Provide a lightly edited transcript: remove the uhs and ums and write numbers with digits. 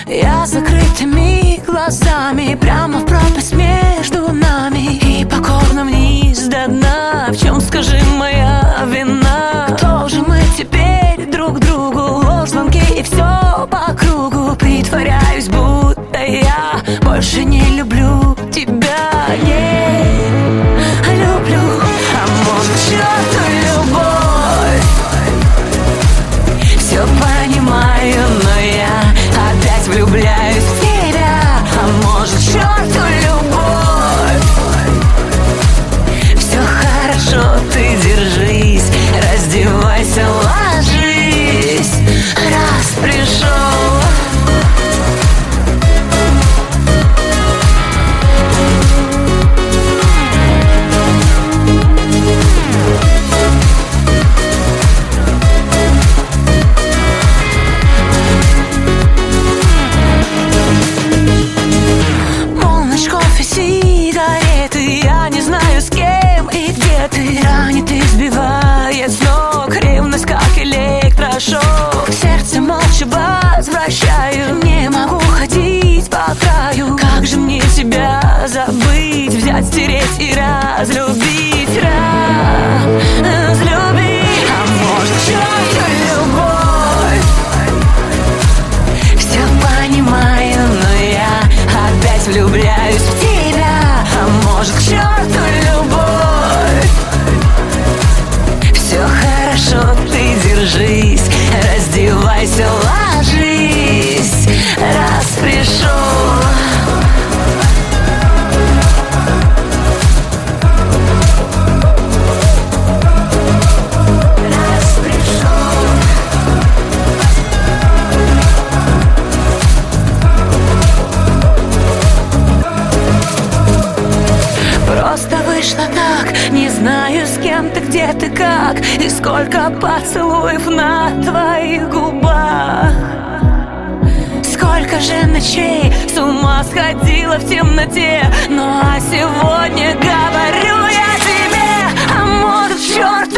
Я закрытыми глазами прямо в пропасть между нами, и покорно вниз до дна. В чем, скажи, моя вина? Кто же мы теперь друг другу? Ложь, звонки и все по кругу. Притворяюсь, будто я больше не люблю тебя. Не люблю, а может, к черту любовь. Все понимаю, но я опять влюбляюсь в тебя. А может, к черту любовь. Все хорошо, ты держись, раздевайся, ложись, раз пришел. Полночь, кофе, сигареты, я не знаю, с кем и где ты. Ранит, избивает с ног ревность, как электрошок. Сердце молча возвращаю, не могу ходить по краю. Как же мне тебя забыть, взять, стереть и разлюбить, разлюбить. А может, к черту любовь. Все понимаю, но я опять влюбляюсь в тебя. А может, к черту любовь. Все хорошо, ты держись, раздевайся, ложись, раз пришел. Просто вышло так, не знаю, с кем ты, где ты, как, и сколько поцелуев на твоих губах. Сколько же ночей с ума сходила в темноте. Ну а сегодня говорю я тебе, а может, к черту